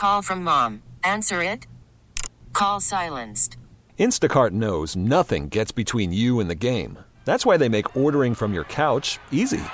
Call from mom. Answer it. Call silenced. Instacart knows nothing gets between you and the game. That's why they make ordering from your couch easy.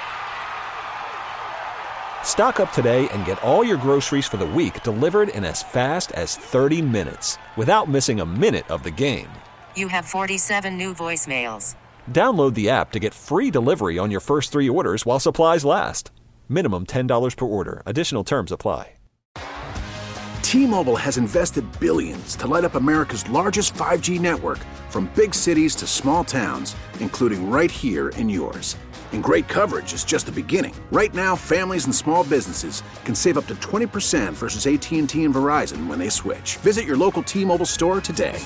Stock up today and get all your groceries for the week delivered in as fast as 30 minutes without missing a minute of the game. You have 47 new voicemails. Download the app to get free delivery on your first 3 orders while supplies last. Minimum $10 per order. Additional terms apply. T-Mobile has invested billions to light up America's largest 5G network, from big cities to small towns, including right here in yours. And great coverage is just the beginning. Right now, families and small businesses can save up to 20% versus AT&T and Verizon when they switch. Visit your local T-Mobile store today.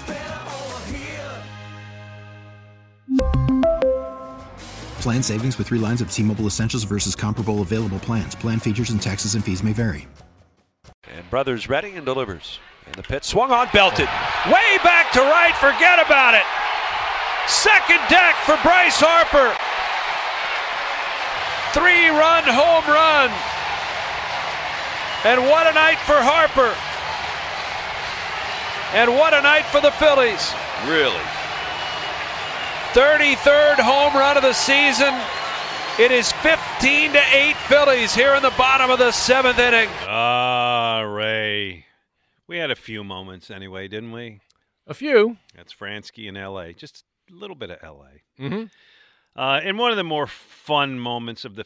Plan savings with 3 lines of T-Mobile Essentials versus comparable available plans. Plan features and taxes and fees may vary. And Brothers ready and delivers. In the pit, swung on, belted. Way back to right, forget about it. Second deck for Bryce Harper. 3-run home run. And what a night for Harper. And what a night for the Phillies. Really? 33rd home run of the season. It is 15-8 Phillies here in the bottom of the 7th inning. Ray. We had a few moments anyway, didn't we? A few. That's Fransky in L.A. Just a little bit of L.A. Mm-hmm. And one of the more fun moments of the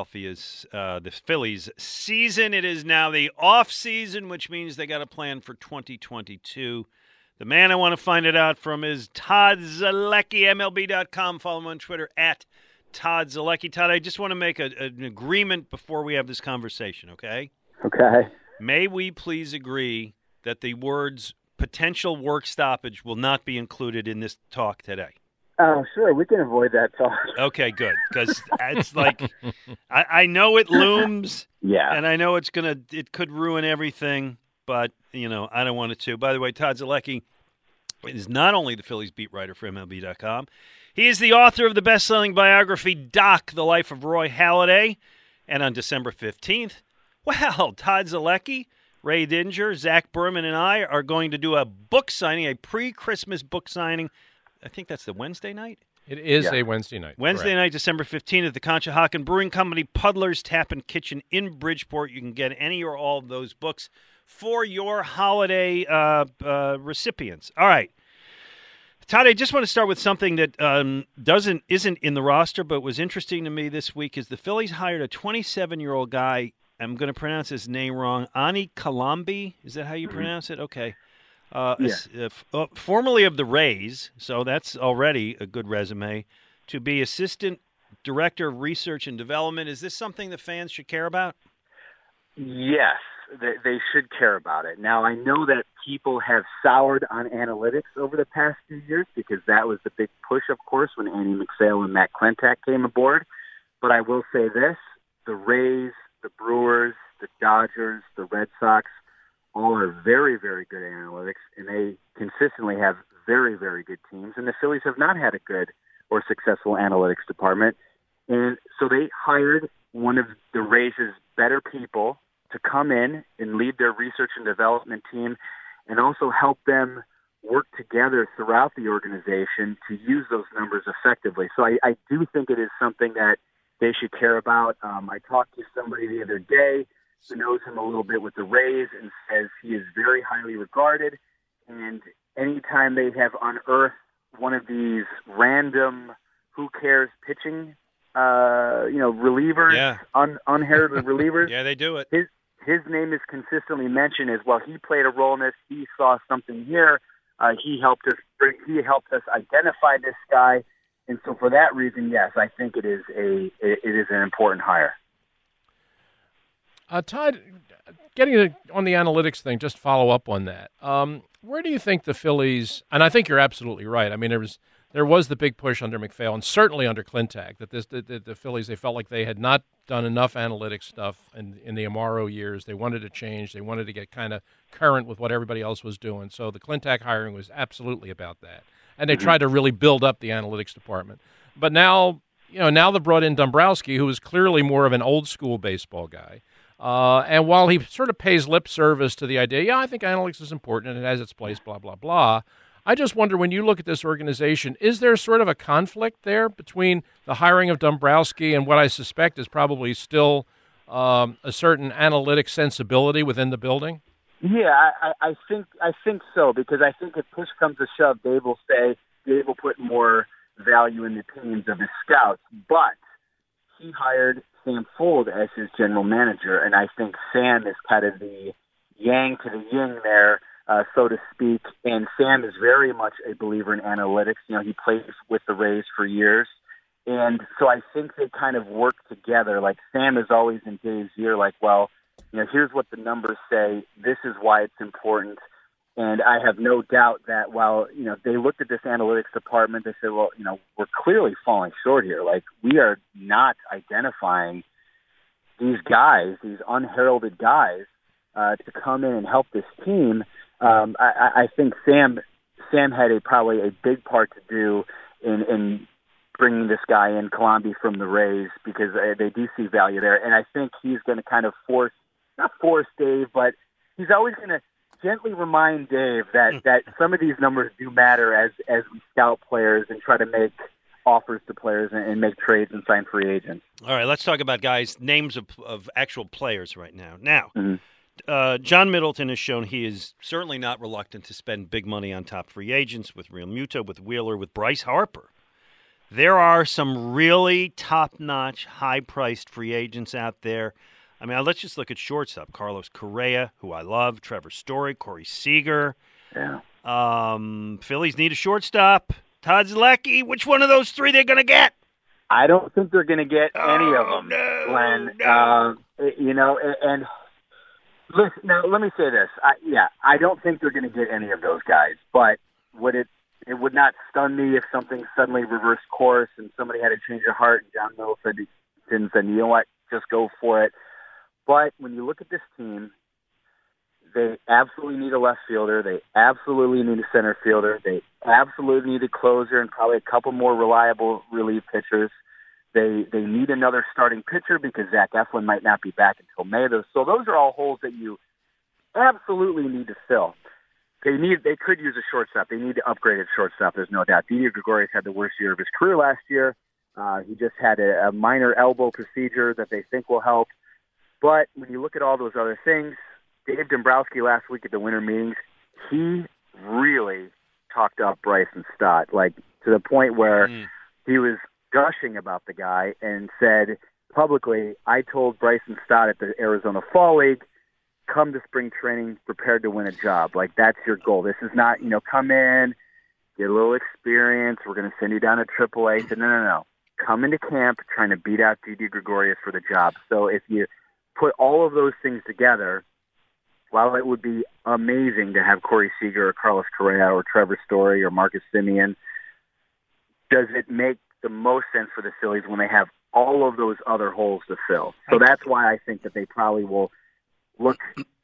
the Phillies season. It is now the off season, which means they got a plan for 2022. The man I want to find it out from is Todd Zolecki, MLB.com. Follow him on Twitter at Todd Zolecki. Todd, I just want to make an agreement before we have this conversation, okay? Okay. May we please agree that the words potential work stoppage will not be included in this talk today? Oh, sure. We can avoid that talk. Okay, good. Because it's like, I know it looms. Yeah. And I know it could ruin everything, but, I don't want it to. By the way, Todd Zolecki is not only the Phillies beat writer for MLB.com, he is the author of the best-selling biography, Doc, The Life of Roy Halladay. And on December 15th, Todd Zolecki, Ray Didinger, Zach Berman, and I are going to do a book signing, a pre-Christmas book signing. I think that's the Wednesday night? It is a Wednesday night. Wednesday night, December 15th at the Conshohocken Brewing Company, Puddler's Tap and Kitchen in Bridgeport. You can get any or all of those books for your holiday recipients. All right. Todd, I just want to start with something that isn't in the roster, but was interesting to me this week. Is the Phillies hired a 27-year-old guy. I'm going to pronounce his name wrong. Ani Kalambi. Is that how you pronounce it? Okay. Formerly of the Rays, so that's already a good resume, to be Assistant Director of Research and Development. Is this something the fans should care about? Yes, they should care about it. Now, I know that people have soured on analytics over the past few years because that was the big push, of course, when Andy McPhail and Matt Klentak came aboard. But I will say this, the Rays, the Brewers, the Dodgers, the Red Sox, all are very, very good at analytics, and they consistently have very, very good teams. And the Phillies have not had a good or successful analytics department. And so they hired one of the Rays' better people to come in and lead their research and development team and also help them work together throughout the organization to use those numbers effectively. So I do think it is something that they should care about. I talked to somebody the other day who knows him a little bit with the Rays and says he is very highly regarded. And anytime they have unearthed one of these random who cares pitching, relievers, unheralded relievers. Yeah, they do it. His name is consistently mentioned as, well, he played a role in this. He saw something here. He helped us identify this guy. And so for that reason, yes, I think it is an important hire. Todd, getting on the analytics thing, just follow up on that. Where do you think the Phillies, and I think you're absolutely right. I mean, there was the big push under McPhail and certainly under Klentak that the Phillies, they felt like they had not done enough analytics stuff in the Amaro years. They wanted to change. They wanted to get kind of current with what everybody else was doing. So the Klentak hiring was absolutely about that. And they tried to really build up the analytics department. But now, now they've brought in Dombrowski, who is clearly more of an old school baseball guy. And while he sort of pays lip service to the idea, yeah, I think analytics is important and it has its place, blah, blah, blah, I just wonder, when you look at this organization, is there sort of a conflict there between the hiring of Dombrowski and what I suspect is probably still a certain analytic sensibility within the building? Yeah, I think so, because I think if push comes to shove, Dave will put more value in the opinions of his scouts. But he hired Sam Fuld as his general manager, and I think Sam is kind of the yang to the yin there, so to speak. And Sam is very much a believer in analytics. You know, he played with the Rays for years. And so I think they kind of work together. Like, Sam is always in Dave's ear, like, well, you know, here's what the numbers say. This is why it's important. And I have no doubt that while, you know, they looked at this analytics department, they said, well, you know, we're clearly falling short here. Like, we are not identifying these guys, these unheralded guys, to come in and help this team. I think Sam had probably a big part to do in bringing this guy in, Colombi from the Rays, because they do see value there. And I think he's going to kind of not force Dave, but he's always going to gently remind Dave that some of these numbers do matter as we scout players and try to make offers to players and make trades and sign free agents. All right, let's talk about names of actual players right now. Now, John Middleton has shown he is certainly not reluctant to spend big money on top free agents with Real Muto, with Wheeler, with Bryce Harper. There are some really top-notch, high-priced free agents out there. I mean, let's just look at shortstop. Carlos Correa, who I love, Trevor Story, Corey Seager. Yeah. Phillies need a shortstop. Todd Zaleski, which one of those three they're going to get? I don't think they're going to get any of them, Glenn. No. You know, and listen, now let me say this. I don't think they're going to get any of those guys, but it would not stun me if something suddenly reversed course and somebody had to change their heart and John Middleton said, you know what, just go for it. But when you look at this team, they absolutely need a left fielder. They absolutely need a center fielder. They absolutely need a closer and probably a couple more reliable relief pitchers. They need another starting pitcher because Zach Eflin might not be back until May. So those are all holes that you absolutely need to fill. They could use a shortstop. They need to upgrade at shortstop, there's no doubt. Didi Gregorius had the worst year of his career last year. He just had a minor elbow procedure that they think will help. But when you look at all those other things, Dave Dombrowski last week at the winter meetings, he really talked up Bryson Stott, like to the point where he was gushing about the guy and said publicly, I told Bryson Stott at the Arizona Fall League, come to spring training prepared to win a job. Like, that's your goal. This is not, come in, get a little experience. We're going to send you down to AAA. He said, no. Come into camp trying to beat out Didi Gregorius for the job. So if you put all of those things together, while it would be amazing to have Corey Seager or Carlos Correa or Trevor Story or Marcus Semien, does it make the most sense for the Phillies when they have all of those other holes to fill? So that's why I think that they probably will look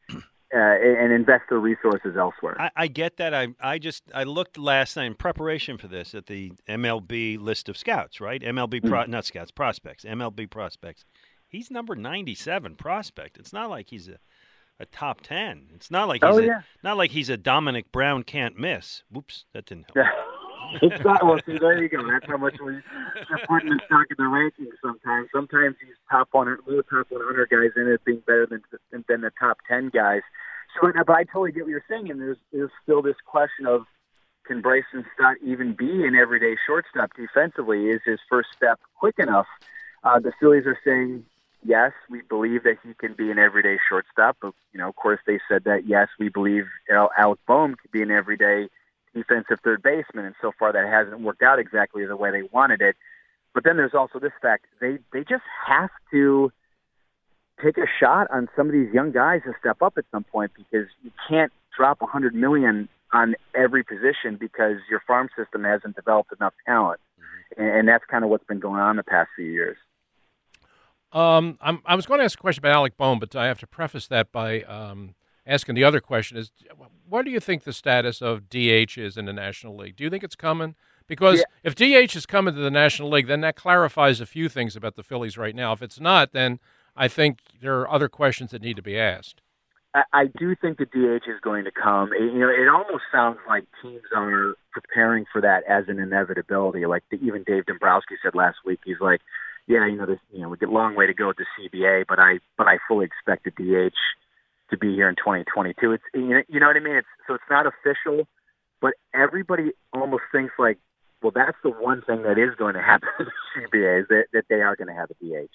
and invest their resources elsewhere. I get that. I looked last night in preparation for this at the MLB list of scouts, right? Not scouts, prospects. MLB prospects. He's number 97 prospect. It's not like he's a top 10. It's not like not like he's a Dominic Brown can't miss. Whoops, that didn't help. It's not. Well, see, there you go. That's how much we're putting in stock in the rankings sometimes. Sometimes these top 100 guys end up being better than the top 10 guys. So, but I totally get what you're saying, and there's still this question of, can Bryson Stott even be an everyday shortstop defensively? Is his first step quick enough? The Phillies are saying, yes, we believe that he can be an everyday shortstop. But, of course, they said that, yes, we believe Alec Bohm could be an everyday defensive third baseman, and so far that hasn't worked out exactly the way they wanted it. But then there's also this fact, they just have to take a shot on some of these young guys to step up at some point, because you can't drop $100 million on every position because your farm system hasn't developed enough talent. And that's kind of what's been going on the past few years. I was going to ask a question about Alec Bohm, but I have to preface that by asking the other question is, what do you think the status of DH is in the National League? Do you think it's coming? Because if DH is coming to the National League, then that clarifies a few things about the Phillies right now. If it's not, then I think there are other questions that need to be asked. I do think the DH is going to come. It almost sounds like teams are preparing for that as an inevitability. Like even Dave Dombrowski said last week, he's like, "Yeah, we get a long way to go with the CBA, but I fully expect the DH to be here in 2022." It's you know what I mean. It's not official, but everybody almost thinks like, well, that's the one thing that is going to happen in the CBA is that they are going to have a DH.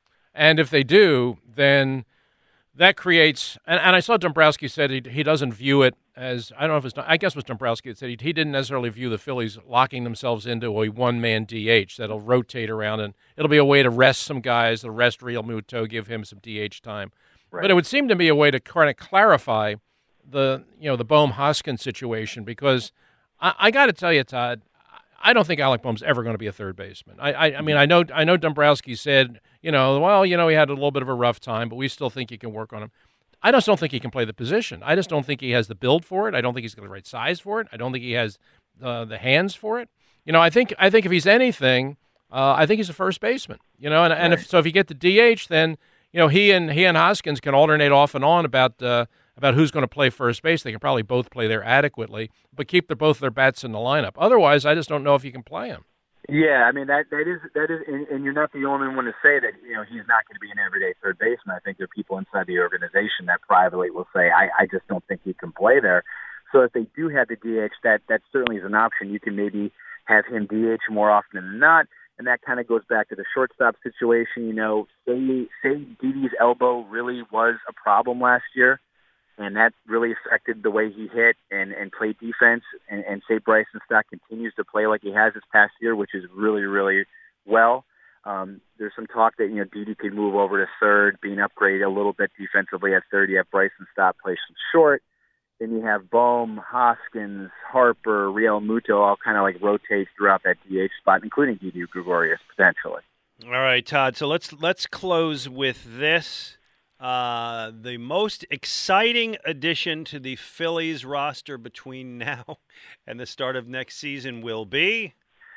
And if they do, then that creates, and I saw Dombrowski said he doesn't view it as, I don't know if it's, I guess it was Dombrowski that said he didn't necessarily view the Phillies locking themselves into a one-man DH that'll rotate around, and it'll be a way to rest some guys, to rest Real Muto, give him some DH time. Right. But it would seem to be a way to kind of clarify the Bohm-Hoskins situation, because I got to tell you, Todd, I don't think Alec Bohm's ever going to be a third baseman. I mean, I know Dombrowski said, he had a little bit of a rough time, but we still think he can work on him. I just don't think he can play the position. I just don't think he has the build for it. I don't think he's got the right size for it. I don't think he has the hands for it. I think if he's anything, I think he's a first baseman. And if you get the DH, then he and Hoskins can alternate off and on about who's going to play first base. They can probably both play there adequately, but keep both their bats in the lineup. Otherwise, I just don't know if you can play him. Yeah, I mean that is, and you're not the only one to say that he's not going to be an everyday third baseman. I think there are people inside the organization that privately will say, I just don't think he can play there. So if they do have the DH, that certainly is an option. You can maybe have him DH more often than not, and that kind of goes back to the shortstop situation. Say Didi's elbow really was a problem last year, and that really affected the way he hit and played defense. And say Bryson Stott continues to play like he has this past year, which is really, really well. There's some talk that, Didi could move over to third, being upgraded a little bit defensively at third. You have Bryson Stott play some short. Then you have Bohm, Hoskins, Harper, Real Muto all kind of like rotate throughout that DH spot, including Didi Gregorius potentially. All right, Todd. So let's close with this. The most exciting addition to the Phillies roster between now and the start of next season will be?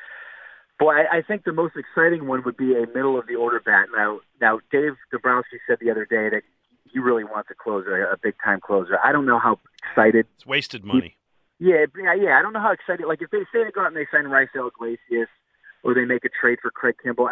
Boy, I think the most exciting one would be a middle-of-the-order bat. Now, Dave Dombrowski said the other day that he really wants a closer, a big-time closer. I don't know how excited. It's wasted money. Yeah. I don't know how excited. Like, if they say they go out and they sign Raisel Iglesias or they make a trade for Craig Kimbrel,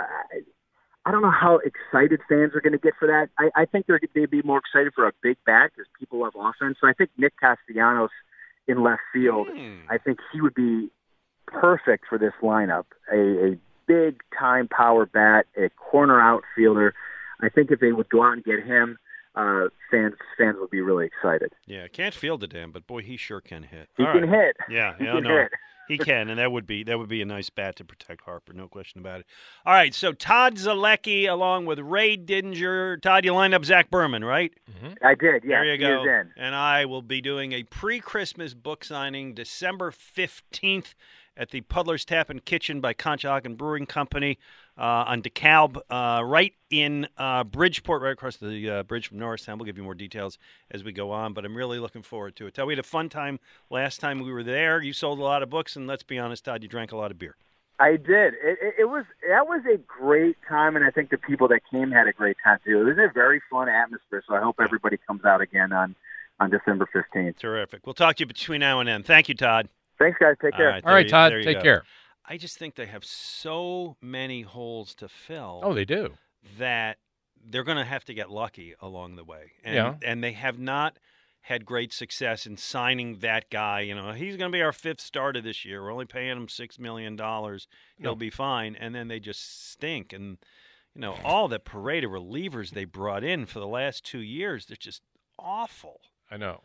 I don't know how excited fans are going to get for that. I think they'd be more excited for a big bat because people love offense. So I think Nick Castellanos in left field, I think he would be perfect for this lineup. A big-time power bat, a corner outfielder. I think if they would go out and get him, fans would be really excited. Yeah, can't field the damn, but boy, he sure can hit. He can hit. Yeah, hit. He can, and that would be a nice bat to protect Harper, no question about it. All right, so Todd Zolecki along with Ray Didinger. Todd, you lined up Zach Berman, right? Mm-hmm. I did, yeah. There you go. He is in. And I will be doing a pre-Christmas book signing December 15th at the Puddler's Tap and Kitchen by Conshohocken Brewing Company on DeKalb, right in Bridgeport, right across the bridge from Norristown. We'll give you more details as we go on, but I'm really looking forward to it. Todd, we had a fun time last time we were there. You sold a lot of books, and let's be honest, Todd, you drank a lot of beer. I did. That was a great time, and I think the people that came had a great time too. It was a very fun atmosphere, so I hope everybody comes out again on December 15th. Terrific. We'll talk to you between now and then. Thank you, Todd. Thanks, guys. Take care. All right, Todd. Take care. I just think they have so many holes to fill. Oh, they do. That they're going to have to get lucky along the way. And they have not had great success in signing that guy. He's going to be our fifth starter this year. We're only paying him $6 million. He'll be fine. And then they just stink. And, all the parade of relievers they brought in for the last 2 years, they're just awful. I know.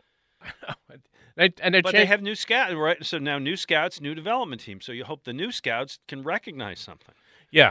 But they have new scouts, right? So now new scouts, new development team. So you hope the new scouts can recognize something. Yeah.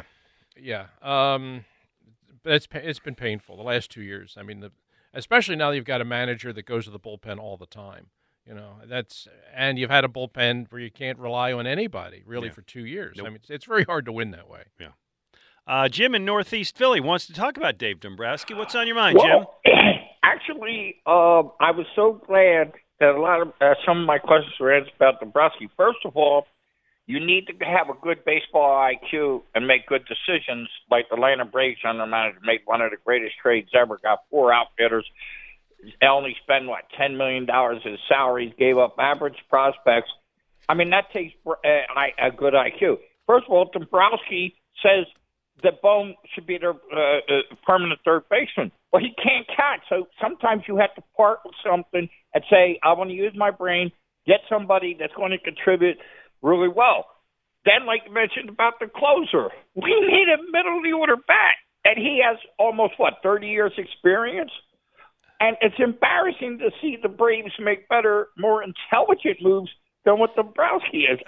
But it's been painful the last 2 years. I mean, especially now that you've got a manager that goes to the bullpen all the time. And you've had a bullpen where you can't rely on anybody really for 2 years. Nope. I mean, it's very hard to win that way. Yeah. Jim in Northeast Philly wants to talk about Dave Dombrowski. What's on your mind, Jim? Actually, I was so glad that a lot of some of my questions were answered about Dombrowski. First of all, You need to have a good baseball IQ and make good decisions, like the Atlanta Braves general manager made one of the greatest trades ever, got 4 outfitters, only spent, $10 million in salaries, gave up average prospects. I mean, that takes a good IQ. First of all, Dombrowski says that Bohm should be their permanent third baseman. Well, he can't catch, so sometimes you have to part with something and say, I want to use my brain, get somebody that's going to contribute really well. Then, like you mentioned about the closer, we need a middle-of-the-order bat, and he has almost, 30 years experience? And it's embarrassing to see the Braves make better, more intelligent moves than what Dombrowski is.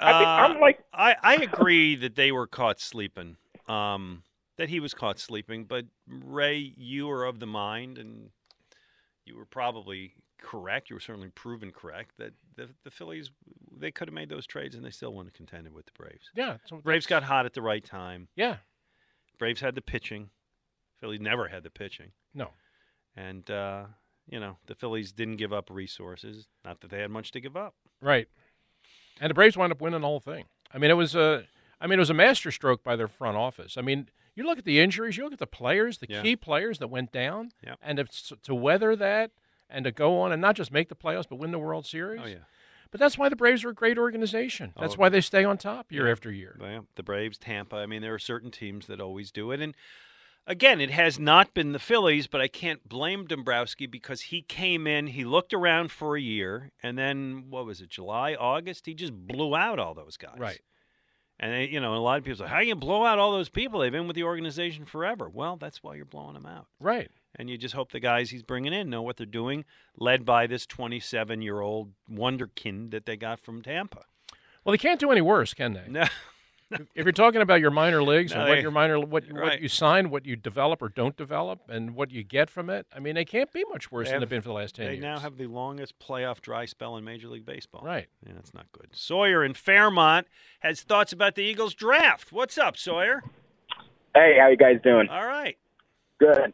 I agree that they were caught sleeping, that he was caught sleeping. But, Ray, you are of the mind, and you were probably correct. You were certainly proven correct that the Phillies, they could have made those trades, and they still wouldn't have contended with the Braves. Yeah. Braves got hot at the right time. Yeah. Braves had the pitching. Phillies never had the pitching. No. And, the Phillies didn't give up resources. Not that they had much to give up. Right. And the Braves wound up winning the whole thing. I mean, it was a masterstroke by their front office. I mean, you look at the injuries, you look at the players, the key players that went down, and to weather that and to go on and not just make the playoffs but win the World Series. Oh, yeah. But that's why the Braves are a great organization. That's why they stay on top year after year. Well, the Braves, Tampa. I mean, there are certain teams that always do it. And, again, it has not been the Phillies, but I can't blame Dombrowski because he came in, he looked around for a year, and then, July, August, he just blew out all those guys. Right. And, a lot of people say, how do you blow out all those people? They've been with the organization forever. Well, that's why you're blowing them out. Right. And you just hope the guys he's bringing in know what they're doing, led by this 27-year-old wonderkind that they got from Tampa. Well, they can't do any worse, can they? No. If you're talking about your minor leagues No, what you sign, what you develop or don't develop, and what you get from it, I mean, they can't be much worse than they've been for the last 10 years. They now have the longest playoff dry spell in Major League Baseball. Right. Yeah, that's not good. Sawyer in Fairmont has thoughts about the Eagles draft. What's up, Sawyer? Hey, how you guys doing? All right. Good.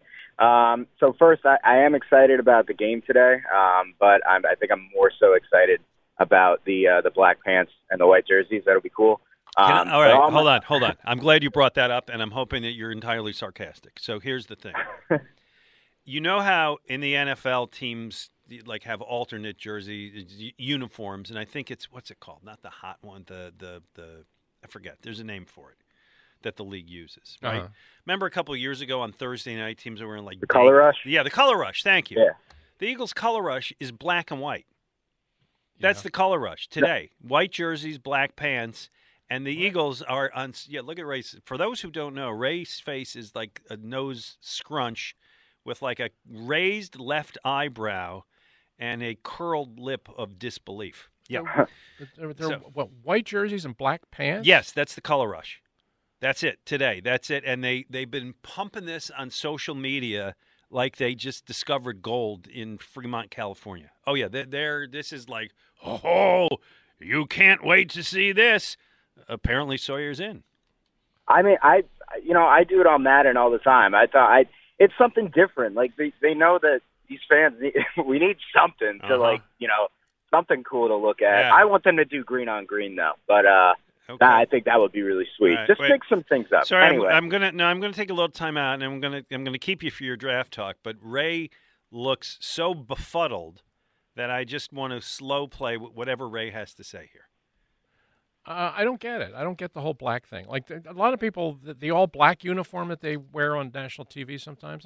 So first, I am excited about the game today, but I think I'm more so excited about the black pants and the white jerseys. That'll be cool. All right, hold on. I'm glad you brought that up, and I'm hoping that you're entirely sarcastic. So here's the thing. You know how in the NFL teams have alternate jersey uniforms, and I think it's, what's it called? Not the hot one, the I forget. There's a name for it that the league uses, right? Uh-huh. Remember a couple of years ago on Thursday night, teams that were in the Color Rush? Yeah, the Color Rush. Thank you. Yeah. The Eagles' Color Rush is black and white. That's the Color Rush today. White jerseys, black pants. And the Eagles are on. Yeah, look at Ray's. For those who don't know, Ray's face is like a nose scrunch, with like a raised left eyebrow, and a curled lip of disbelief. Yeah. They're white jerseys and black pants? Yes, that's the Color Rush. That's it today. That's it. And they've been pumping this on social media like they just discovered gold in Fremont, California. Oh yeah, this is like, oh, you can't wait to see this. Apparently Sawyer's in. I mean, I do it on Madden all the time. I thought it's something different. Like they know that these fans we need something to something cool to look at. Yeah. I want them to do green on green though, but okay. I think that would be really sweet. Right, Just wait. mix some things up. Sorry, anyway, I'm gonna take a little time out, and I'm gonna keep you for your draft talk. But Ray looks so befuddled that I just want to slow play whatever Ray has to say here. I don't get it. I don't get the whole black thing. Like a lot of people, the all black uniform that they wear on national TV sometimes,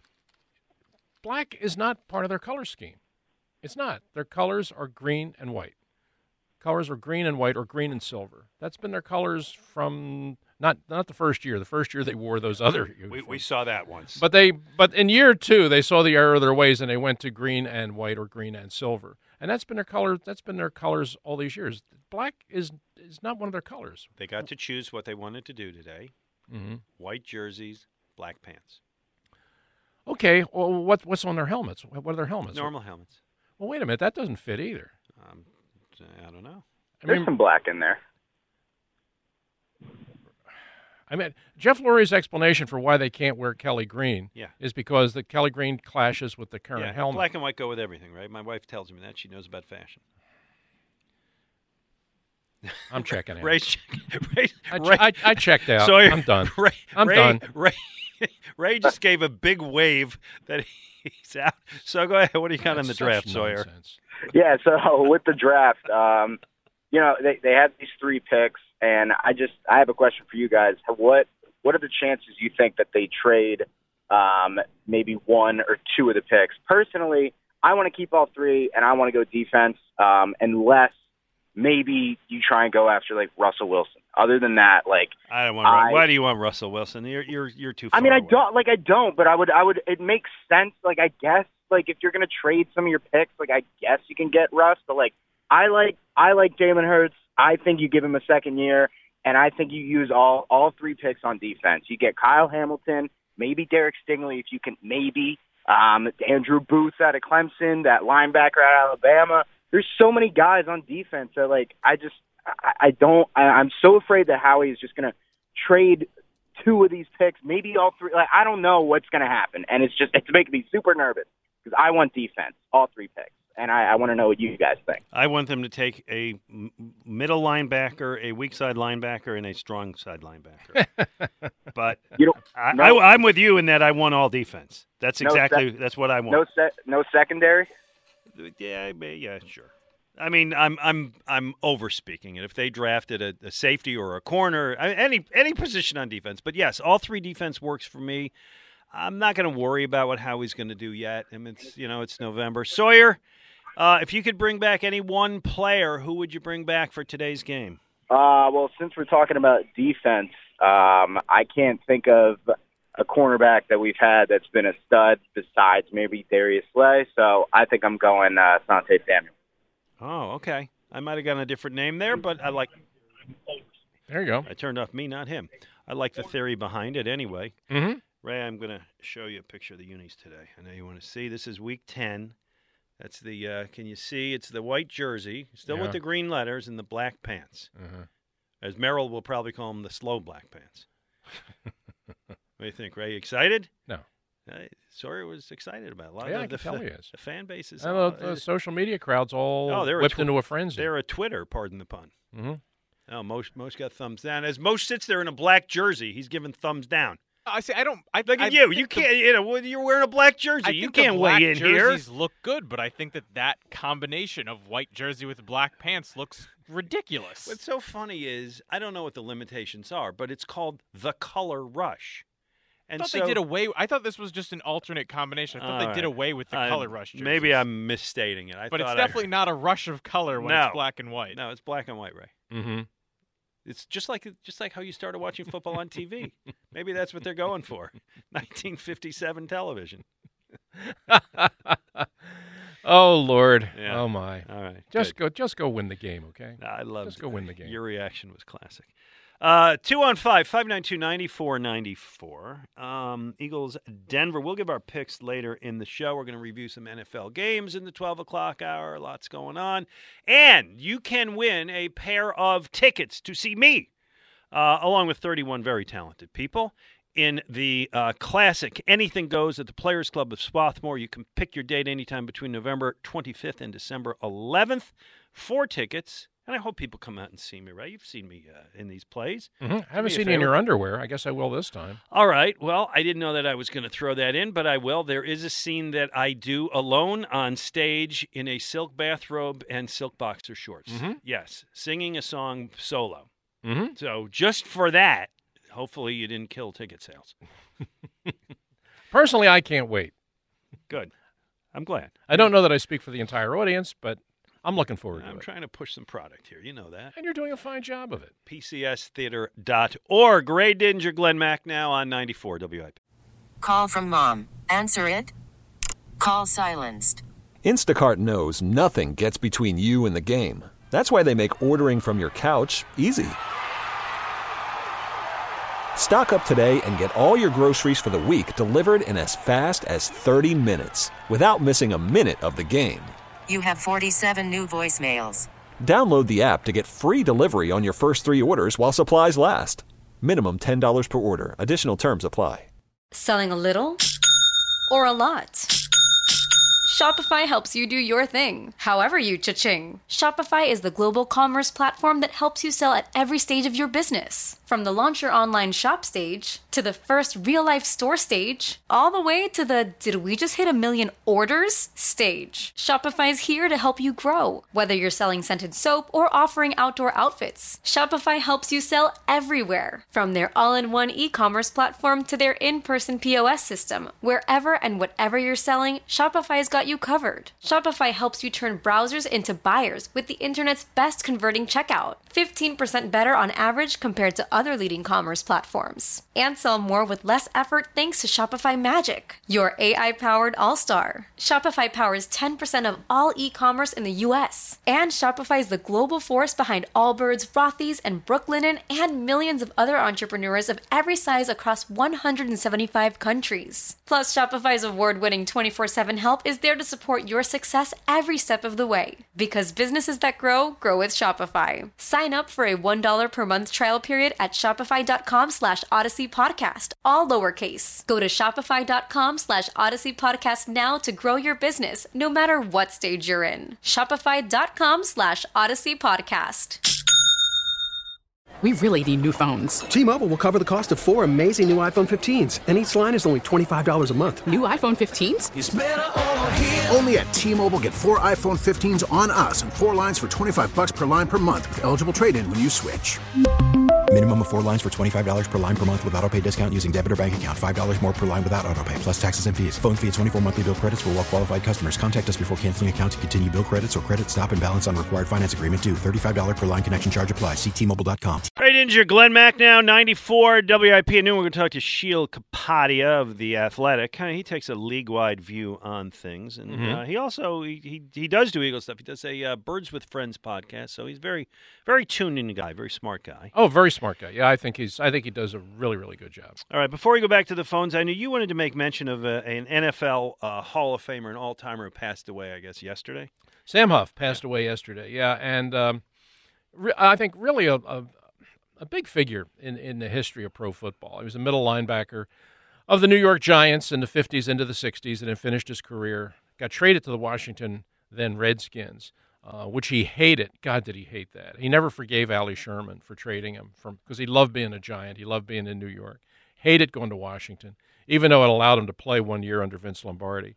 black is not part of their color scheme. It's not. Their colors are green and white. Colors are green and white or green and silver. That's been their colors from not the first year. The first year they wore those other uniforms. We saw that once. But in year two they saw the error of their ways and they went to green and white or green and silver. And that's been their color. That's been their colors all these years. Black is not one of their colors. They got to choose what they wanted to do today. Mm-hmm. White jerseys, black pants. Okay. Well, what's on their helmets? What are their helmets? Normal helmets. Well, wait a minute. That doesn't fit either. I don't know. There's some black in there. I mean, Jeff Lurie's explanation for why they can't wear Kelly green is because the Kelly green clashes with the current helmet. Black and white go with everything, right? My wife tells me that. She knows about fashion. I'm checking out. Ray I checked out. Sawyer, I'm done. I'm done. Ray just gave a big wave that he's out. So go ahead. What do you got on the draft, Sawyer? Yeah, so with the draft, they have these 3 picks, and I have a question for you guys. What are the chances you think that they trade maybe 1 or 2 of the picks? Personally, I want to keep all 3, and I want to go defense, unless maybe you try and go after like Russell Wilson. Other than that, like I don't want. Why do you want Russell Wilson? You're too far. I mean, away. I don't, but I would. It makes sense. Like, I guess, like if you're gonna trade some of your picks, like I guess you can get Russ. But like, I like Jalen Hurts. I think you give him a second year, and I think you use all 3 picks on defense. You get Kyle Hamilton, maybe Derek Stingley, if you can, maybe Andrew Booth out of Clemson, that linebacker out of Alabama. There's so many guys on defense that like I'm so afraid that Howie is just going to trade 2 of these picks, maybe all 3. Like, I don't know what's going to happen, and it's making me super nervous because I want defense, all 3 picks, and I want to know what you guys think. I want them to take a middle linebacker, a weak side linebacker, and a strong side linebacker. But I'm with you in that I want all defense. That's exactly that's what I want. No secondary. Yeah, sure. I mean, I'm overspeaking it. If they drafted a safety or a corner, any position on defense, but yes, all 3 defense works for me. I'm not going to worry about what Howie's going to do yet. I mean, it's November. Sawyer, if you could bring back any one player, who would you bring back for today's game? Well, since we're talking about defense, I can't think of a cornerback that we've had that's been a stud besides maybe Darius Slay. So I think I'm going Asante Samuel. Oh, okay. I might have gotten a different name there, but I like. There you go. I turned off me, not him. I like the theory behind it anyway. Mm-hmm. Ray, I'm going to show you a picture of the unis today. I know you want to see. This is week 10. That's the, can you see? It's the white jersey, still with the green letters and the black pants. Uh-huh. As Merrill will probably call them, the slow black pants. What do you think, Ray? Excited? No. Sawyer was excited about it. A lot I of can tell he is. The fan base is. The social media crowd's all whipped into a frenzy. They're a Twitter, pardon the pun. Mm-hmm. Oh, Moshe got thumbs down. As Moshe sits there in a black jersey, he's giving thumbs down. I see. Look at you. You can't. You're wearing a black jersey. You can't weigh in here. Jerseys look good, but I think that combination of white jersey with black pants looks ridiculous. What's so funny is I don't know what the limitations are, but it's called the color rush. And I thought they did away. I thought this was just an alternate combination. I thought they did away with the color rush jerseys. Maybe I'm misstating it. But it's definitely not a rush of color when it's black and white. No, it's black and white, Ray. Mm-hmm. It's just like how you started watching football on TV. Maybe that's what they're going for. 1957 television. Oh Lord! Yeah. Oh my! All right, just go win the game, okay? I love. Just go win the game. Your reaction was classic. 215-592-9494. Eagles, Denver. We'll give our picks later in the show. We're going to review some NFL games in the 12 o'clock hour. Lots going on. And you can win a pair of tickets to see me, along with 31 very talented people, in the classic Anything Goes at the Players Club of Swarthmore. You can pick your date anytime between November 25th and December 11th. 4 tickets. And I hope people come out and see me, right? You've seen me in these plays. Mm-hmm. I haven't seen you in your underwear. I guess I will this time. All right. Well, I didn't know that I was going to throw that in, but I will. There is a scene that I do alone on stage in a silk bathrobe and silk boxer shorts. Mm-hmm. Yes, singing a song solo. Mm-hmm. So just for that, hopefully you didn't kill ticket sales. Personally, I can't wait. Good. I'm glad. I don't know that I speak for the entire audience, but I'm looking forward to it. I'm trying to push some product here. You know that. And you're doing a fine job of it. PCStheater.org. Ray Didinger, Glenn Mack now on 94 WIP. Call from mom. Answer it. Call silenced. Instacart knows nothing gets between you and the game. That's why they make ordering from your couch easy. Stock up today and get all your groceries for the week delivered in as fast as 30 minutes without missing a minute of the game. You have 47 new voicemails. Download the app to get free delivery on your first 3 orders while supplies last. Minimum $10 per order. Additional terms apply. Selling a little or a lot? Shopify helps you do your thing, however you cha-ching. Shopify is the global commerce platform that helps you sell at every stage of your business. From the launch your online shop stage, to the first real-life store stage, all the way to the did we just hit 1 million orders stage. Shopify's here to help you grow. Whether you're selling scented soap or offering outdoor outfits, Shopify helps you sell everywhere. From their all-in-one e-commerce platform to their in-person POS system, wherever and whatever you're selling, Shopify's got you covered. Shopify helps you turn browsers into buyers with the internet's best converting checkout. 15% better on average compared to other leading commerce platforms. And sell more with less effort thanks to Shopify Magic, your AI-powered all-star. Shopify powers 10% of all e-commerce in the U.S. And Shopify is the global force behind Allbirds, Rothy's, and Brooklinen, and millions of other entrepreneurs of every size across 175 countries. Plus, Shopify's award-winning 24/7 help is there to support your success every step of the way. Because businesses that grow, grow with Shopify. Sign up for a $1 per month trial period at shopify.com/Odyssey Podcast, all lowercase. Go to shopify.com/Odyssey Podcast now to grow your business, no matter what stage you're in. Shopify.com/Odyssey Podcast. We really need new phones. T-Mobile will cover the cost of 4 amazing new iPhone 15s, and each line is only $25 a month. New iPhone 15s? It's better over here. Only at T-Mobile, get 4 iPhone 15s on us and 4 lines for $25 per line per month with eligible trade-in when you switch. Minimum of 4 lines for $25 per line per month with autopay discount using debit or bank account. $5 more per line without autopay, plus taxes and fees. Phone fee at 24 monthly bill credits for well-qualified customers. Contact us before canceling account to continue bill credits or credit stop and balance on required finance agreement due. $35 per line connection charge applies. See T-Mobile.com. Right into your Glenn Macnow, 94 WIP. And then we're going to talk to Sheil Kapadia of The Athletic. He takes a league-wide view on things. And he also he does do Eagle stuff. He does a Birds with Friends podcast. So he's very, very tuned-in guy, very smart guy. Oh, very smart guy. Yeah, I think he does a really, really good job. All right, before we go back to the phones, I knew you wanted to make mention of an NFL Hall of Famer, an all-timer who passed away, I guess, yesterday. Sam Huff passed away yesterday, yeah, and I think really a big figure in the history of pro football. He was a middle linebacker of the New York Giants in the 50s into the 60s and then finished his career, got traded to the Washington then Redskins, which he hated. God, did he hate that. He never forgave Allie Sherman for trading him because he loved being a Giant. He loved being in New York. Hated going to Washington, even though it allowed him to play 1 year under Vince Lombardi.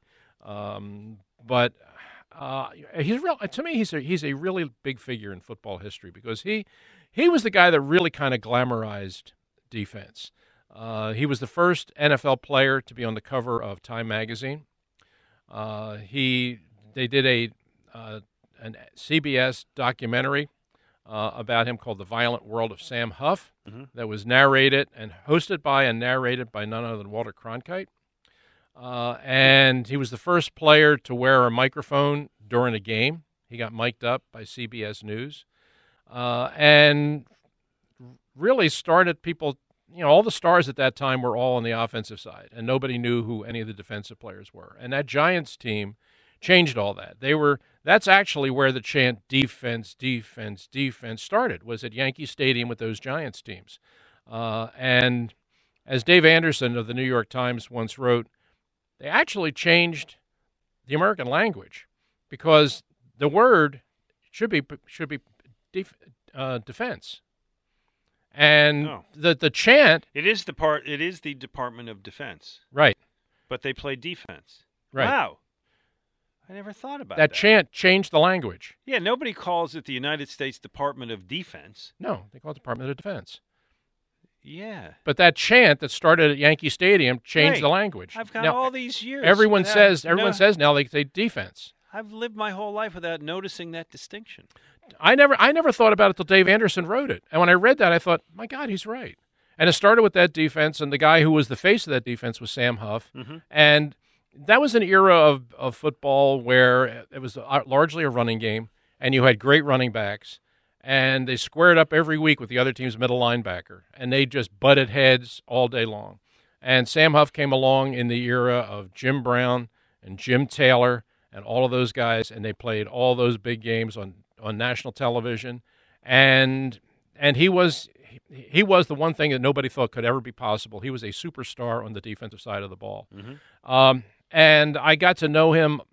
But he's real. To me, he's a really big figure in football history because he was the guy that really kind of glamorized defense. He was the first NFL player to be on the cover of Time magazine. They did a CBS documentary about him called The Violent World of Sam Huff that was narrated and hosted by and narrated by none other than Walter Cronkite. And he was the first player to wear a microphone during a game. He got mic'd up by CBS News and really started people, all the stars at that time were all on the offensive side, and nobody knew who any of the defensive players were. And that Giants team changed all that. That's actually where the chant defense, defense, defense started, was at Yankee Stadium with those Giants teams. And as Dave Anderson of the New York Times once wrote, they actually changed the American language because the word should be defense. And the chant, it is the Department of Defense. Right. But they play defense. Right. Wow. I never thought about that. That chant changed the language. Yeah, nobody calls it the United States Department of Defense. No, they call it Department of Defense. Yeah. But that chant that started at Yankee Stadium changed the language. I've got now, all these years. Everyone says now they say defense. I've lived my whole life without noticing that distinction. I never thought about it until Dave Anderson wrote it. And when I read that, I thought, my God, he's right. And it started with that defense, and the guy who was the face of that defense was Sam Huff. And that was an era of football where it was largely a running game, and you had great running backs, and they squared up every week with the other team's middle linebacker, and they just butted heads all day long. And Sam Huff came along in the era of Jim Brown and Jim Taylor and all of those guys, and they played all those big games on national television. And he was the one thing that nobody thought could ever be possible. He was a superstar on the defensive side of the ball. And I got to know him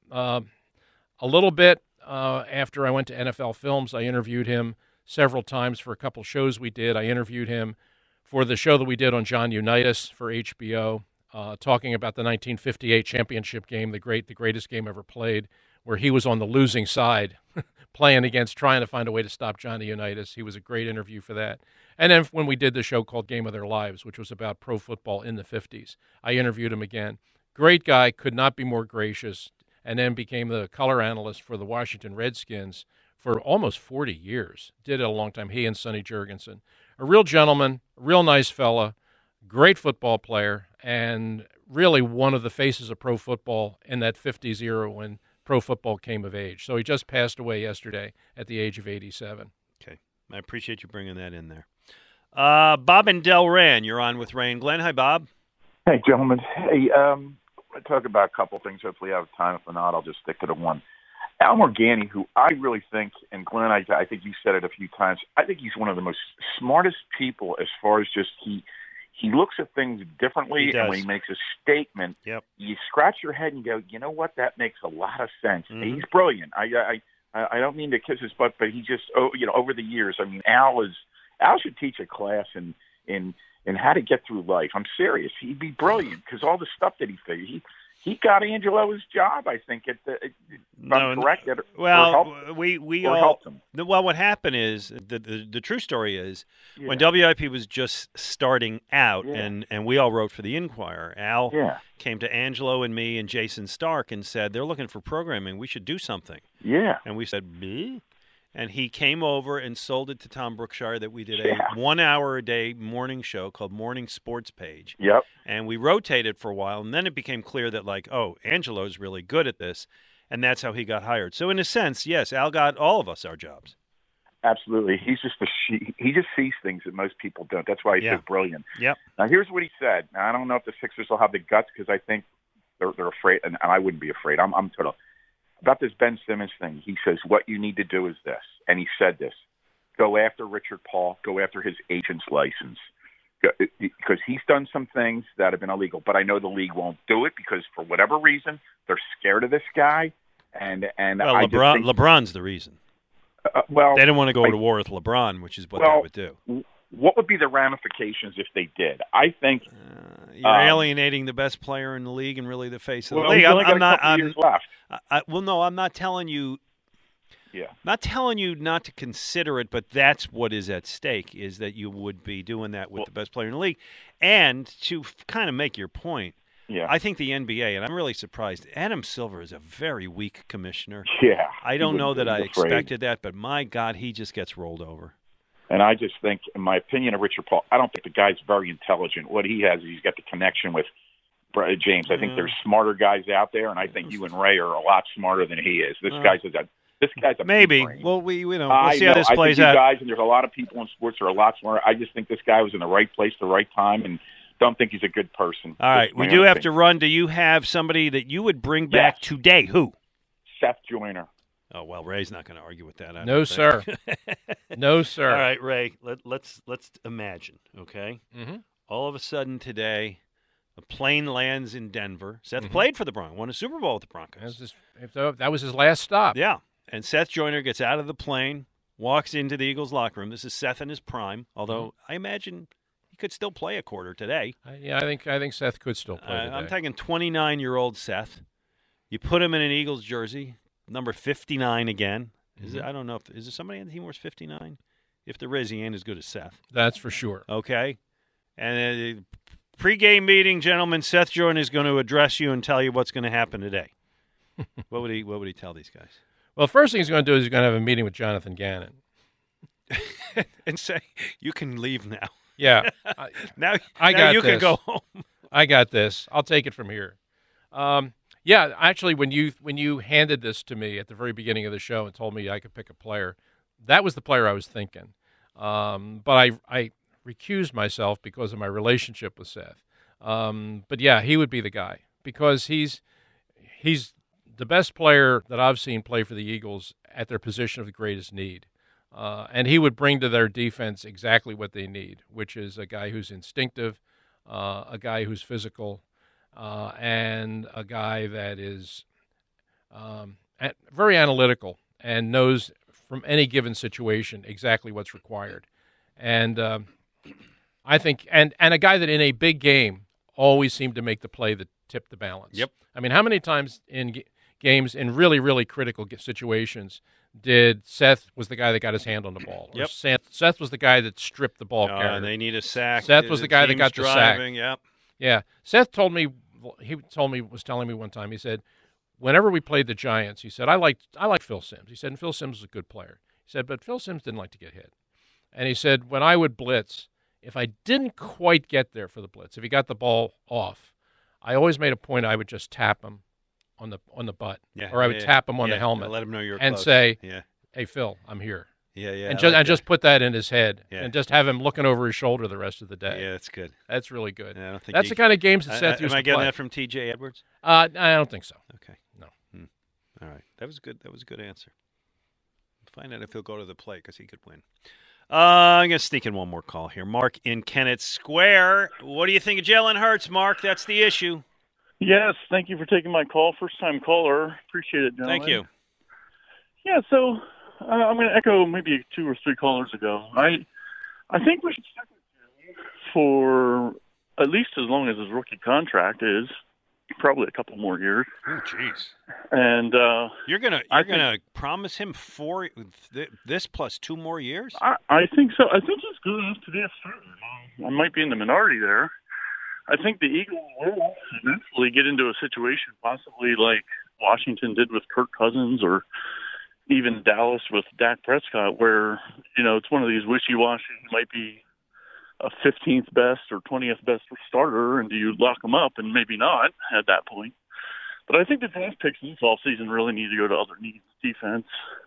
a little bit after I went to NFL Films, I interviewed him several times for a couple shows we did. I interviewed him for the show that we did on John Unitas for HBO, talking about the 1958 championship game, the greatest game ever played, where he was on the losing side, trying to find a way to stop Johnny Unitas. He was a great interview for that. And then when we did the show called Game of Their Lives, which was about pro football in the 50s, I interviewed him again. Great guy, could not be more gracious, and then became the color analyst for the Washington Redskins for almost 40 years. Did it a long time, he and Sonny Jurgensen. A real gentleman, a real nice fella, great football player, and really one of the faces of pro football in that 50s era when pro football came of age. So he just passed away yesterday at the age of 87. Okay. I appreciate you bringing that in there. Bob and Delran, you're on with Ray and Glenn. Hi, Bob. Hey, gentlemen. Hey, I talk about a couple things. Hopefully I have time. If not, I'll just stick to the one. Al Morganti, who I really think, and Glenn, I think you said it a few times, I think he's one of the most smartest people as far as just he looks at things differently, and when he makes a statement, you scratch your head and go, you know what, that makes a lot of sense. Mm-hmm. He's brilliant. I don't mean to kiss his butt, but he just, over the years, I mean, Al should teach a class in how to get through life. I'm serious. He'd be brilliant because all the stuff that he figured. He got Angelo his job, I think. Correct. We all helped him. Well, what happened is the true story is when WIP was just starting out, and we all wrote for the Inquirer. Al came to Angelo and me and Jason Stark and said they're looking for programming. We should do something. Yeah, and we said, "Bleh." And he came over and sold it to Tom Brookshire that we did a 1 hour a day morning show called Morning Sports Page. Yep. And we rotated for a while, and then it became clear that, Angelo's really good at this, and that's how he got hired. So in a sense, yes, Al got all of us our jobs. Absolutely. He just sees things that most people don't. That's why he's so brilliant. Yep. Now, here's what he said. Now, I don't know if the Sixers will have the guts because I think they're afraid, and I wouldn't be afraid. I'm total. About this Ben Simmons thing, he says, what you need to do is this. And he said this. Go after Richard Paul. Go after his agent's license. Because he's done some things that have been illegal. But I know the league won't do it because for whatever reason, they're scared of this guy. LeBron's the reason. They didn't want to go to war with LeBron, which is what they would do. What would be the ramifications if they did? I think you're alienating the best player in the league and really the face of the league. I'm not telling you. Yeah. Not telling you not to consider it, but that's what is at stake: is that you would be doing that with the best player in the league. And to kind of make your point, I think the NBA, and I'm really surprised. Adam Silver is a very weak commissioner. Yeah, I don't know that I expected that, but my God, he just gets rolled over. And I just think, in my opinion of Richard Paul, I don't think the guy's very intelligent. What he has is he's got the connection with James. I think there's smarter guys out there, and I think you and Ray are a lot smarter than he is. This guy's a maybe. brain. Well, we'll see how this plays out. Guys, and there's a lot of people in sports that are a lot smarter. I just think this guy was in the right place, the right time, and don't think he's a good person. All right, we do have to run. Do you have somebody that you would bring back today? Who? Seth Joyner. Oh, well, Ray's not going to argue with that. No, sir. No, sir. All right, Ray, let's imagine, okay? Mm-hmm. All of a sudden today, a plane lands in Denver. Seth played for the Broncos, won a Super Bowl with the Broncos. That was his last stop. Yeah, and Seth Joyner gets out of the plane, walks into the Eagles locker room. This is Seth in his prime, although I imagine he could still play a quarter today. I think Seth could still play today. I'm talking 29-year-old Seth. You put him in an Eagles jersey. Number 59 again. I don't know is there somebody on the team who wears 59? If there is, he ain't as good as Seth. That's for sure. Okay. And pregame meeting, gentlemen. Seth Joyner is going to address you and tell you what's going to happen today. What would he tell these guys? Well, first thing he's going to do is he's going to have a meeting with Jonathan Gannon and say, "You can leave now." Yeah. now you can go home. I got this. I'll take it from here. Yeah, actually, when you handed this to me at the very beginning of the show and told me I could pick a player, that was the player I was thinking. But I recused myself because of my relationship with Seth. But yeah, he would be the guy because he's the best player that I've seen play for the Eagles at their position of the greatest need. And he would bring to their defense exactly what they need, which is a guy who's instinctive, a guy who's physical, and a guy that is and very analytical and knows from any given situation exactly what's required. And I think, and a guy that in a big game always seemed to make the play that tipped the balance. Yep. I mean, how many times in games in really, really critical situations did Seth was the guy that got his hand on the ball? Or Yep. Seth was the guy that stripped the ball carrier. And they need a sack. Seth was the guy that got the driving, sack. Yep. Yeah. Seth was telling me one time, he said, whenever we played the Giants, he said, I liked Phil Simms. He said, and Phil Simms was a good player. He said, but Phil Simms didn't like to get hit. And he said, when I would blitz, if I didn't quite get there for the blitz, if he got the ball off, I always made a point I would just tap him on the butt, or I would tap him on the helmet, let him know you're and close. say, "Hey Phil, I'm here." Yeah, and just put that in his head, and just have him looking over his shoulder the rest of the day. Yeah, that's good. That's really good. Yeah, I don't think that's the kind of games that Seth used to play. Am I getting that from T.J. Edwards? I don't think so. Okay, no. All right, that was good. That was a good answer. Find out if he'll go to the plate because he could win. I'm going to sneak in one more call here. Mark in Kennett Square. What do you think of Jalen Hurts, Mark? That's the issue. Yes, thank you for taking my call. First-time caller. Appreciate it, gentlemen. Thank you. Yeah, so I'm going to echo maybe 2 or 3 callers ago. I think we should stick with him for at least as long as his rookie contract is, probably a couple more years. Oh, jeez. And you're gonna promise him this plus 2 more years? I think so. I think he's good enough to be a starter. I might be in the minority there. I think the Eagles will eventually get into a situation possibly like Washington did with Kirk Cousins or even Dallas with Dak Prescott where, it's one of these wishy-washy, he might be a 15th best or 20th best starter, and do you lock him up? And maybe not at that point. But I think the draft picks this offseason really need to go to other needs, defense,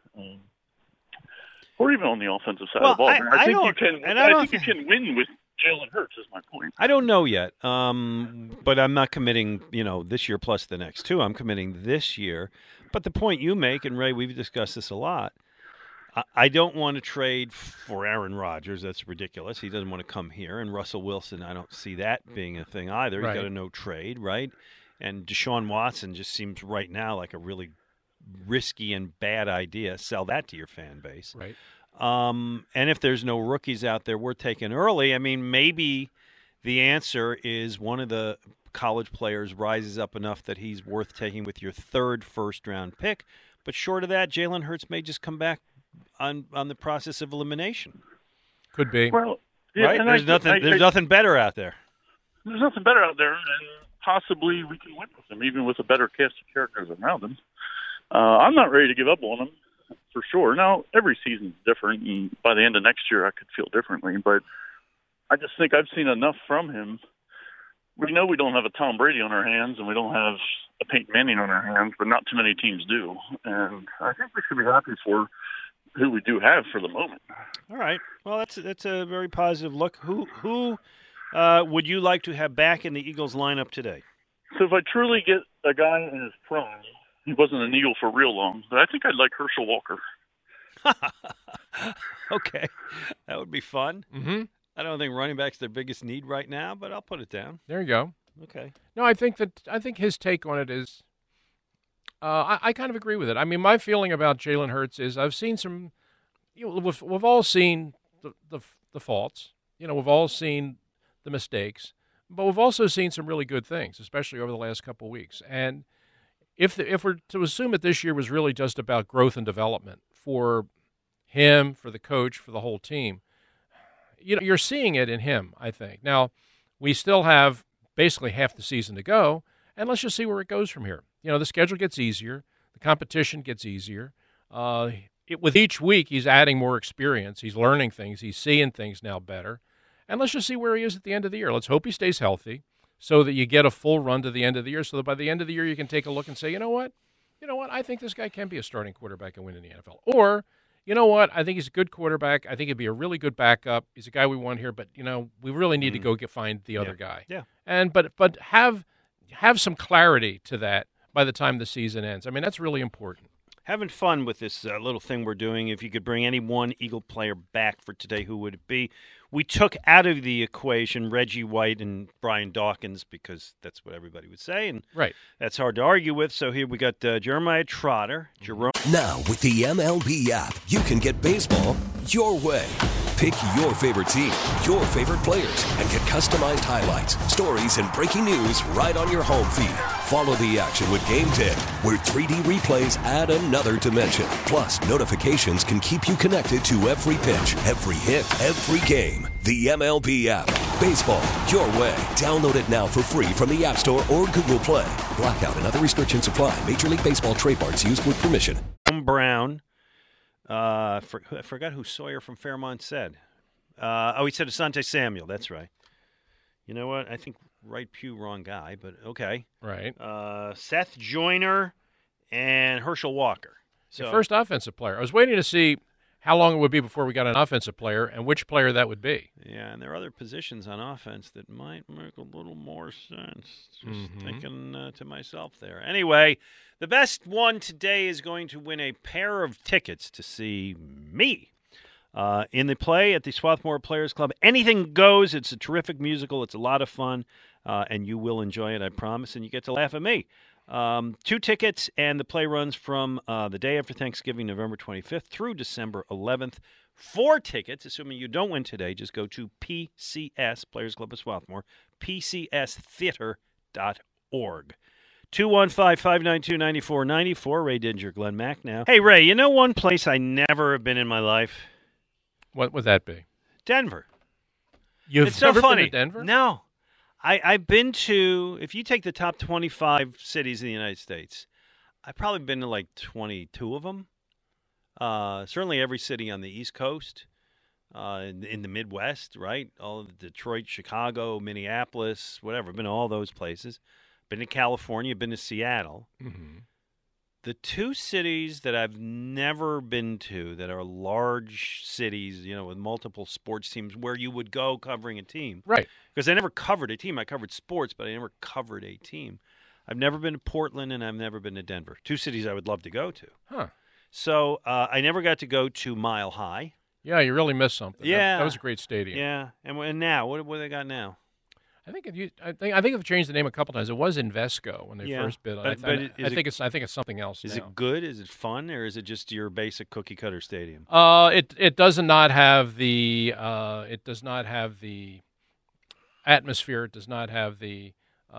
or even on the offensive side of the ball. I think you can win with Jalen Hurts is my point. I don't know yet, but I'm not committing, this year plus the next 2. I'm committing this year. But the point you make, and Ray, we've discussed this a lot, I don't want to trade for Aaron Rodgers. That's ridiculous. He doesn't want to come here. And Russell Wilson, I don't see that being a thing either. He's got a no trade, right? And Deshaun Watson just seems right now like a really risky and bad idea. Sell that to your fan base. Right. And if there's no rookies out there we're taking early, I mean, maybe the answer is one of the college players rises up enough that he's worth taking with your 3rd first-round pick. But short of that, Jalen Hurts may just come back on the process of elimination. Could be. Well, yeah, right? There's nothing better out there. There's nothing better out there, and possibly we can win with him, even with a better cast of characters around him. I'm not ready to give up on him, for sure. Now, every season's different, and by the end of next year I could feel differently, but I just think I've seen enough from him. We know we don't have a Tom Brady on our hands, and we don't have a Peyton Manning on our hands, but not too many teams do. And I think we should be happy for who we do have for the moment. All right. Well, that's a very positive look. Who would you like to have back in the Eagles lineup today? So if I truly get a guy in his prime, he wasn't an Eagle for real long, but I think I'd like Herschel Walker. Okay. That would be fun. Mm-hmm. I don't think running back's their biggest need right now, but I'll put it down. There you go. Okay. No, I think his take on it is I kind of agree with it. I mean, my feeling about Jalen Hurts is I've seen some we've all seen the faults. We've all seen the mistakes, but we've also seen some really good things, especially over the last couple of weeks. And if we're to assume that this year was really just about growth and development for him, for the coach, for the whole team, you're seeing it in him, I think. Now, we still have basically half the season to go, and let's just see where it goes from here. The schedule gets easier. The competition gets easier. With each week, he's adding more experience. He's learning things. He's seeing things now better. And let's just see where he is at the end of the year. Let's hope he stays healthy so that you get a full run to the end of the year, so that by the end of the year you can take a look and say, you know what, I think this guy can be a starting quarterback and win in the NFL. Or, you know what, I think he's a good quarterback. I think he'd be a really good backup. He's a guy we want here, but, we really need to go find the other guy. Yeah. And but have some clarity to that by the time the season ends. I mean, that's really important. having fun with this little thing we're doing. If you could bring any one Eagle player back for today, who would it be? We took out of the equation Reggie White and Brian Dawkins because that's what everybody would say, and that's hard to argue with. So here we got Jeremiah Trotter. Jerome. Now with the MLB app, you can get baseball your way. Pick your favorite team, your favorite players, and get customized highlights, stories, and breaking news right on your home feed. Follow the action with Game 10, where 3D replays add another dimension. Plus, notifications can keep you connected to every pitch, every hit, every game. The MLB app. Baseball your way. Download it now for free from the App Store or Google Play. Blackout and other restrictions apply. Major League Baseball trademarks used with permission. Brown. I forgot who Sawyer from Fairmont said. He said Asante Samuel. That's right. You know what? I think right pew, wrong guy, but okay. Right. Seth Joyner and Herschel Walker. So the first offensive player. I was waiting to see how long it would be before we got an offensive player and which player that would be. Yeah, and there are other positions on offense that might make a little more sense. Just thinking to myself there. Anyway, the best one today is going to win a pair of tickets to see me in the play at the Swarthmore Players Club. Anything goes. It's a terrific musical. It's a lot of fun, and you will enjoy it, I promise, and you get to laugh at me. 2 tickets, and the play runs from the day after Thanksgiving, November 25th, through December 11th. 4 tickets, assuming you don't win today, just go to PCS, Players Club of Swarthmore, PCStheater.org. 215-592-9494. Ray Dinger, Glenn Mack now. Hey, Ray, you know one place I never have been in my life? What would that be? Denver. It's never so funny. been to Denver? No. I've been to, if you take the top 25 cities in the United States, I've probably been to like 22 of them. Certainly every city on the East Coast, in the Midwest, right? All of Detroit, Chicago, Minneapolis, whatever. I've been to all those places. Been to California, been to Seattle. Mm-hmm. The 2 cities that I've never been to that are large cities, with multiple sports teams where you would go covering a team. Right. Because I never covered a team. I covered sports, but I never covered a team. I've never been to Portland, and I've never been to Denver. 2 cities I would love to go to. Huh. So I never got to go to Mile High. Yeah, you really missed something. Yeah. That was a great stadium. Yeah. And now, what do they got now? I think they've changed the name a couple times. It was Invesco when they first bid on it. I think it's something else. Is now. it good? Is it fun, or is it just your basic cookie cutter stadium? It does not have the atmosphere. It does not have the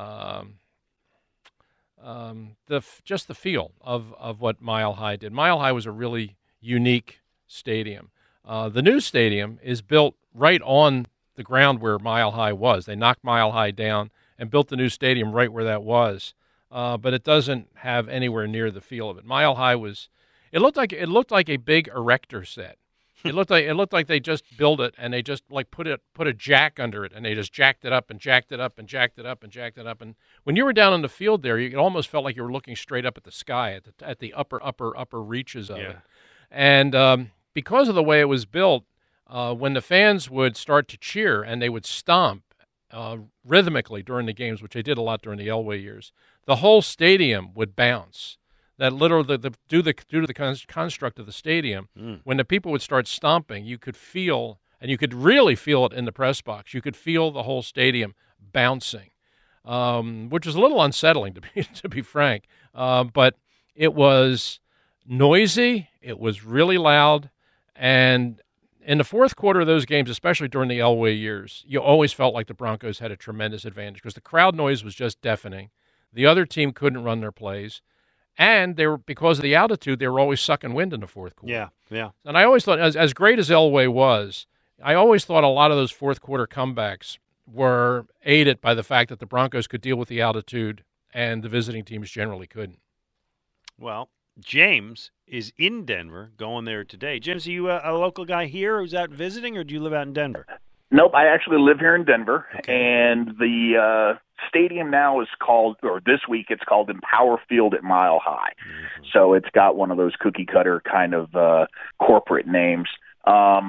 just the feel of what Mile High did. Mile High was a really unique stadium. The new stadium is built right on the ground where Mile High was. They knocked Mile High down and built the new stadium right where that was. But it doesn't have anywhere near the feel of it. Mile High it looked like a big erector set. It looked like they just built it and they just like put a jack under it and they just jacked it up and jacked it up and jacked it up and jacked it up. And when you were down on the field there, it almost felt like you were looking straight up at the sky at the upper reaches of it. And because of the way it was built, when the fans would start to cheer and they would stomp rhythmically during the games, which they did a lot during the Elway years, the whole stadium would bounce. That literally, due to the construct of the stadium, when the people would start stomping, you could feel, and you could really feel it in the press box. You could feel the whole stadium bouncing, which was a little unsettling to be frank. But it was noisy. It was really loud, and in the fourth quarter of those games, especially during the Elway years, you always felt like the Broncos had a tremendous advantage because the crowd noise was just deafening. The other team couldn't run their plays, and because of the altitude, they were always sucking wind in the fourth quarter. Yeah. And I always thought, as great as Elway was, I always thought a lot of those fourth quarter comebacks were aided by the fact that the Broncos could deal with the altitude and the visiting teams generally couldn't. Well, James is in Denver, going there today. James, are you a local guy here who's out visiting, or do you live out in Denver? Nope, I actually live here in Denver, and the stadium now is called, or this week it's called Empower Field at Mile High. So it's got one of those cookie cutter kind of corporate names.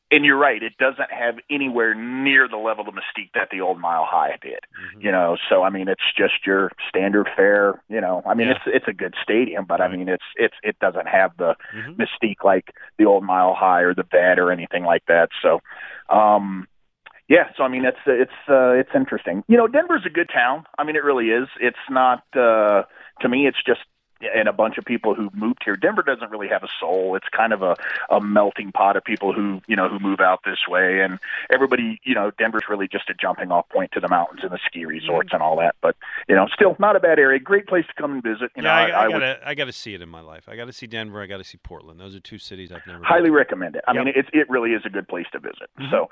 And you're right, it doesn't have anywhere near the level of mystique that the old Mile High did. So I mean, it's just your standard fare. I mean, it's a good stadium, but I mean, it doesn't have the mystique like the old Mile High or the Vet or anything like that. So, so I mean, it's interesting. Denver's a good town. I mean, it really is. It's not to me. It's just. And a bunch of people who moved here. Denver doesn't really have a soul. It's kind of a melting pot of people who move out this way. And everybody, Denver's really just a jumping off point to the mountains and the ski resorts and all that. But, still not a bad area. Great place to come and visit. I got to see it in my life. I got to see Denver. I got to see Portland. Those are two cities I've never highly recommend it. I mean, it really is a good place to visit.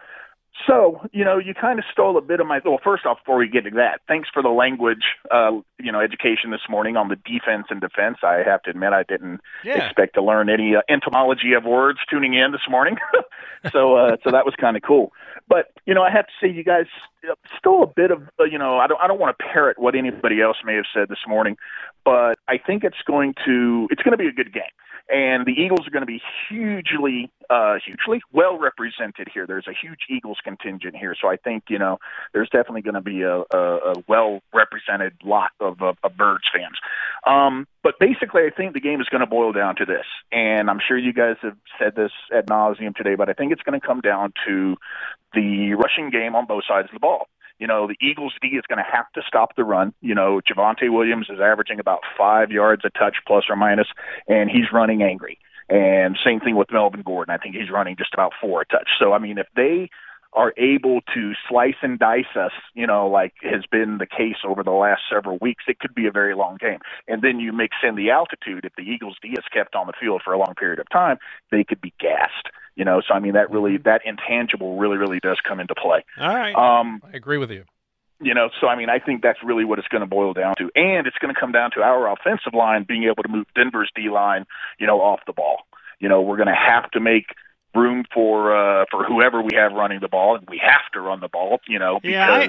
So, you kind of stole a bit of well, first off, before we get to that, thanks for the language, education this morning on the defense and defense. I have to admit, I didn't expect to learn any etymology of words tuning in this morning. So that was kind of cool. But, I have to say you guys stole a bit of, I don't want to parrot what anybody else may have said this morning, but I think it's going to be a good game. And the Eagles are going to be hugely well represented here. There's a huge Eagles contingent here, so I think there's definitely going to be a well represented lot of Birds fans. But basically, I think the game is going to boil down to this, and I'm sure you guys have said this ad nauseum today, but I think it's going to come down to the rushing game on both sides of the ball. The Eagles' D is going to have to stop the run. Javonte Williams is averaging about 5 yards a touch, plus or minus, and he's running angry. And same thing with Melvin Gordon. I think he's running just about 4 a touch. So, I mean, if they are able to slice and dice us, like has been the case over the last several weeks, it could be a very long game. And then you mix in the altitude. If the Eagles' D is kept on the field for a long period of time, they could be gassed. So I mean, that intangible really does come into play. All right. I agree with you. So I mean, I think that's really what it's going to boil down to. And it's going to come down to our offensive line being able to move Denver's D-line, off the ball. We're going to have to make room for whoever we have running the ball, and we have to run the ball, because,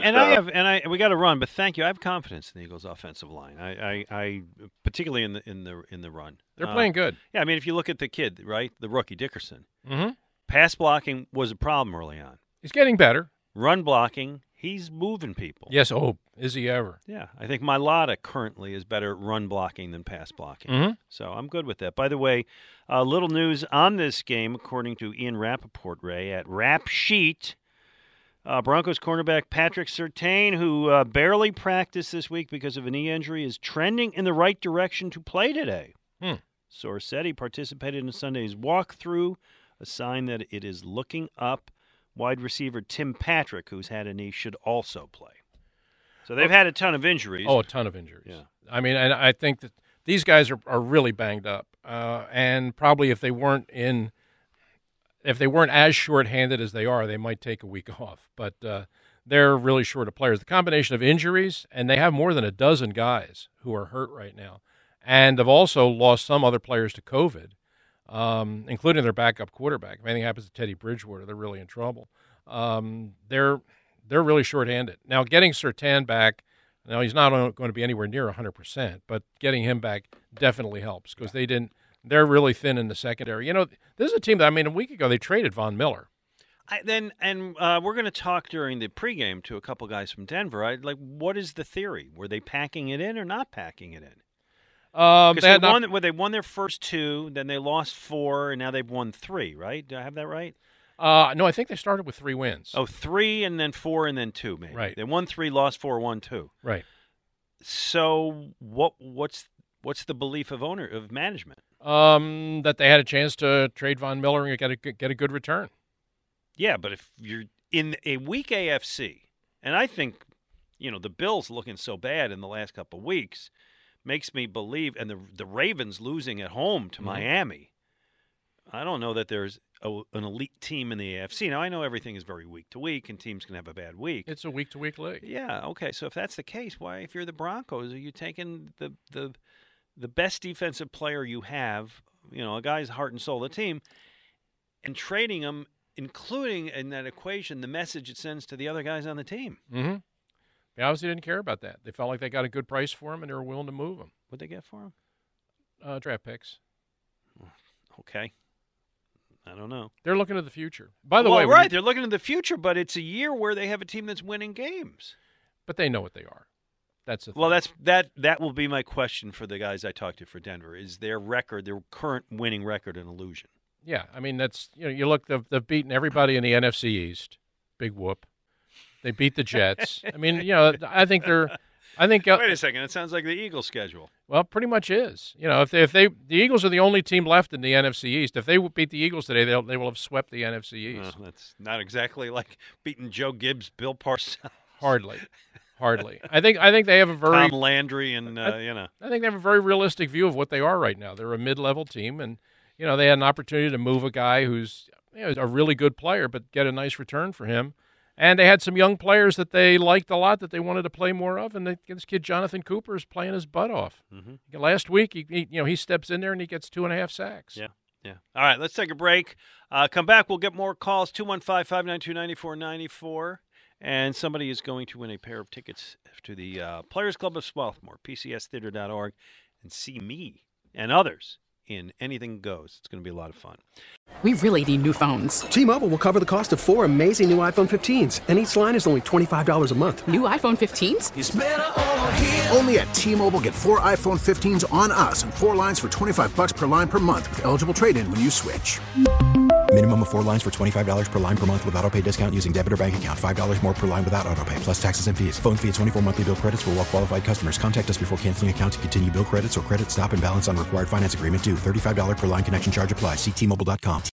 we got to run. But thank you, I have confidence in the Eagles' offensive line. I particularly in the run. They're playing good. Yeah, I mean, if you look at the kid, right, the rookie Dickerson, Mm-hmm. pass blocking was a problem early on. He's getting better. Run blocking, he's moving people. Yes. Oh, is he ever? Yeah, I think Mailata currently is better at run blocking than pass blocking. Mm-hmm. So I'm good with that. By the way, little news on this game, according to Ian Rappaport, Ray, at Rap Sheet. Broncos cornerback Patrick Surtain, who barely practiced this week because of a knee injury, is trending in the right direction to play today. Source said he participated in Sunday's walkthrough, a sign that it is looking up. Wide receiver Tim Patrick, who's had a knee, should also play. So they've had a ton of injuries. Oh, a ton of injuries. Yeah. I mean, and I think that these guys are really banged up. And probably if they weren't as short-handed as they are, they might take a week off. But they're really short of players. The combination of injuries, and they have more than a dozen guys who are hurt right now, and have also lost some other players to COVID, including their backup quarterback. If anything happens to Teddy Bridgewater, they're really in trouble. They're really short-handed. Now, getting Surtain back, now he's not going to be anywhere near 100%, but getting him back definitely helps because they're really thin in the secondary. This is a team that, a week ago they traded Von Miller. We're going to talk during the pregame to a couple guys from Denver. What is the theory? Were they packing it in or not packing it in? They won their first 2, then they lost 4, and now they've won 3, right? Do I have that right? No, I think they started with 3 wins. Oh, 3 and then 4 and then 2, maybe. Right. They won 3, lost 4, won 2. Right. So what's the belief of management? That they had a chance to trade Von Miller and get a good return. Yeah, but if you're in a weak AFC, and I think, the Bills looking so bad in the last couple of weeks makes me believe, and the Ravens losing at home to Miami, I don't know that there's an elite team in the AFC. Now, I know everything is very week to week, and teams can have a bad week. It's a week-to-week league. Yeah, okay, so if that's the case, why, if you're the Broncos, are you taking the best defensive player you have, a guy's heart and soul of the team, and trading him, including in that equation the message it sends to the other guys on the team? Mm-hmm. They obviously didn't care about that. They felt like they got a good price for him, and they were willing to move him. What'd they get for him? Draft picks. Okay. I don't know. They're looking to the future. By the way, right, they're looking to the future, but it's a year where they have a team that's winning games. But they know what they are. That's the thing. Well, that will be my question for the guys I talked to for Denver. Is their current winning record, an illusion? Yeah, I mean that's you look they've beaten everybody in the NFC East. Big whoop. They beat the Jets. I mean, I think wait a second. It sounds like the Eagles' schedule. Well, pretty much is. If the Eagles are the only team left in the NFC East. If they beat the Eagles today, they will have swept the NFC East. That's not exactly like beating Joe Gibbs, Bill Parcells. Hardly. I think they have a very Tom Landry and I think they have a very realistic view of what they are right now. They're a mid-level team, and they had an opportunity to move a guy who's a really good player, but get a nice return for him. And they had some young players that they liked a lot that they wanted to play more of, and this kid Jonathan Cooper is playing his butt off. Mm-hmm. Last week, he steps in there and he gets 2.5 sacks. Yeah. All right, let's take a break. Come back. We'll get more calls. 215-592-9494. And somebody is going to win a pair of tickets to the Players Club of Swarthmore, PCStheater.org, and see me and others in Anything Goes. It's going to be a lot of fun. We really need new phones. T-Mobile will cover the cost of 4 amazing new iPhone 15s, and each line is only $25 a month. New iPhone 15s? It's better over here. Only at T-Mobile, get 4 iPhone 15s on us and 4 lines for $25 per line per month with eligible trade-in when you switch. Minimum of 4 lines for $25 per line per month with autopay discount using debit or bank account. $5 more per line without autopay, plus taxes and fees. Phone fee at 24 monthly bill credits for well-qualified customers. Contact us before canceling account to continue bill credits or credit stop and balance on required finance agreement due. $35 per line connection charge applies. See T-Mobile.com.